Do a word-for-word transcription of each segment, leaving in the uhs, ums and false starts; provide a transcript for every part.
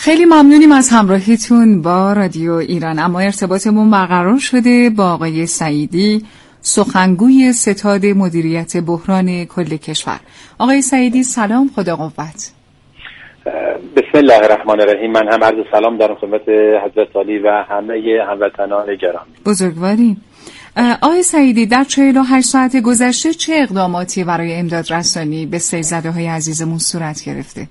خیلی ممنونیم از همراهیتون با رادیو ایران. اما ارتباطمون برقرار شده با آقای سعیدی، سخنگوی ستاد مدیریت بحران کل کشور. آقای سعیدی سلام، خدا قوت. بسم الله الرحمن الرحیم. من هم عرض سلام دارم خدمت حضرت عالی و همه هموطنان گرامی. بزرگواریم. آقای سعیدی، در چهل و هشت ساعت گذشته چه اقداماتی برای امداد رسانی به سیل‌زده های عزیزمون صورت گرفته؟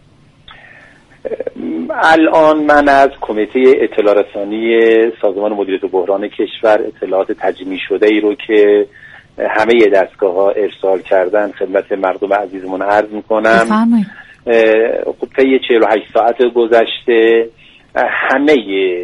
الان من از کمیته اطلاع رسانی سازمان مدیریت بحران کشور اطلاعات تجمیع شده ای رو که همه دستگاه ها ارسال کردن خدمت مردم عزیزمون عرض میکنم. خب طی چهل و هشت ساعت گذشته همه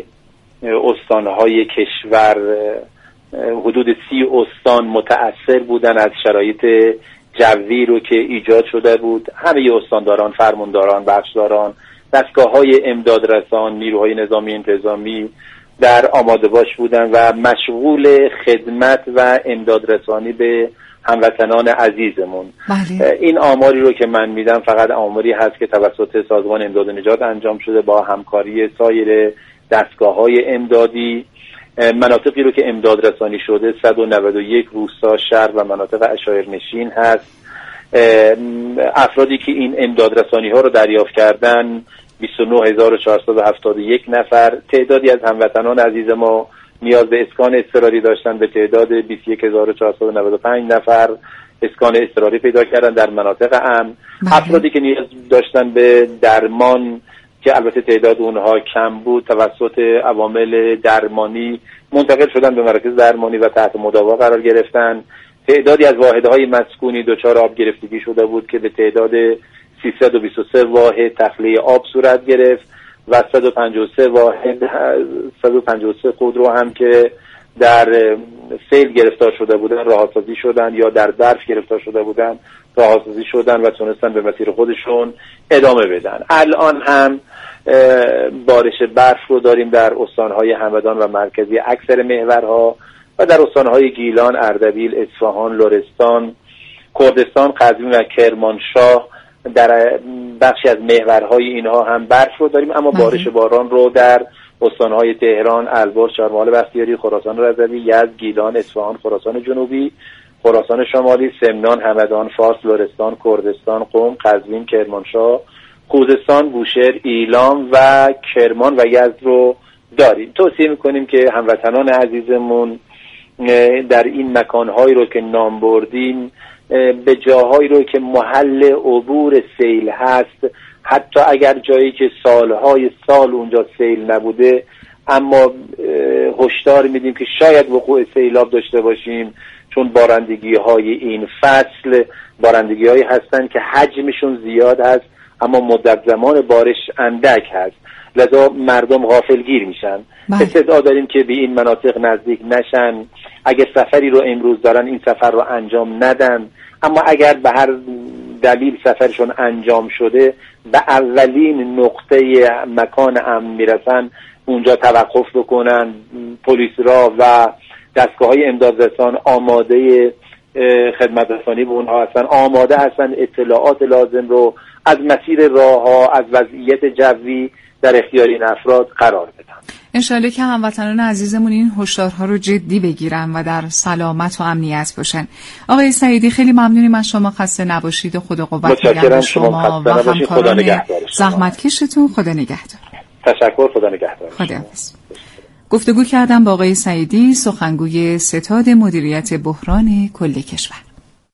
استانهای کشور، حدود سی استان متأثر بودن از شرایط جوی رو که ایجاد شده بود. همه استانداران، فرمانداران، بخشداران، دستگاه‌های امداد رسان، نیروهای نظامی انتظامی در آماده باش بودن و مشغول خدمت و امداد رسانی به هموطنان عزیزمون. بله. این آماری رو که من میدم فقط آماری هست که توسط سازمان امداد و نجات انجام شده با همکاری سایر دستگاه‌های امدادی. مناطقی رو که امداد رسانی شده صد و نود و یک روستا، شهر و مناطق عشایرنشین هست. افرادی که این امداد رسانی ها رو دریافت کردن بیست و نه هزار و چهارصد و هفتاد و یک نفر. تعدادی از هموطنان عزیز ما نیاز به اسکان اضطراری داشتن به تعداد بیست و یک هزار و چهارصد و نود و پنج نفر اسکان اضطراری پیدا کردن در مناطق امن. افرادی که نیاز داشتن به درمان که البته تعداد اونها کم بود توسط عوامل درمانی منتقل شدن به مراکز درمانی و تحت مداوا قرار گرفتن. تعدادی از واحدهای مسکونی دچار آب گرفتگی شده بود که به تعداد سیصد و بیست و سه واحد تخلیه آب صورت گرفت و صد و پنجاه و سه واحد صد و پنجاه و سه خودرو هم که در سیل گرفتار شده بودن راهسازی شدن یا در برف گرفتار شده بودن راهسازی شدن و تونستن به مسیر خودشون ادامه بدن. الان هم بارش برف رو داریم در استانهای همدان و مرکزی اکثر محورها و در استانهای گیلان، اردبیل، اصفهان، لرستان، کردستان، قزوین و کرمانشاه در بخشی از محورهای اینها هم برف رو داریم. اما بارش باران رو در استانهای تهران، البرز، چهارمحال بختیاری، خراسان رضوی، یزد، گیلان، اصفهان، خراسان جنوبی، خراسان شمالی، سمنان، همدان، فارس، لرستان، کردستان، قم، قزوین، کرمانشاه، خوزستان، بوشهر، ایلام و کرمان و یزد رو داریم. توصیه میکنیم که هموطنان عزیزمون در این مکانهایی رو که نام بردیم به جاهایی رو که محل عبور سیل هست، حتی اگر جایی که سالهای سال اونجا سیل نبوده، اما هشدار میدیم که شاید وقوع سیلاب داشته باشیم، چون بارندگی های این فصل بارندگی هایی هستن که حجمشون زیاد هست اما مدت زمان بارش اندک هست، لذا مردم غافلگیر میشن. استدعا داریم که به این مناطق نزدیک نشن. اگر سفری رو امروز دارن این سفر رو انجام ندن، اما اگر به هر دلیل سفرشون انجام شده به اولین نقطه مکان امن میرسن اونجا توقف بکنن. پلیس را و دستگاه های امداد رسان آماده خدمت رسانی به اونها هستن، آماده هستن اطلاعات لازم رو از مسیر راه ها، از وضعیت جوی در اختیار این افراد قرار بدن. انشالله که هموطنان عزیزمون این هشدارها رو جدی بگیرن و در سلامت و امنیت باشن. آقای سعیدی خیلی ممنونیم از شما، خسته نباشید و خدا قوت میگم شما و همکاران زحمتکشتون. خدا نگهدار. تشکر. خدا نگهدار. خداحافظ. گفتگو کردم با آقای سعیدی، سخنگوی ستاد مدیریت بحران کل کشور.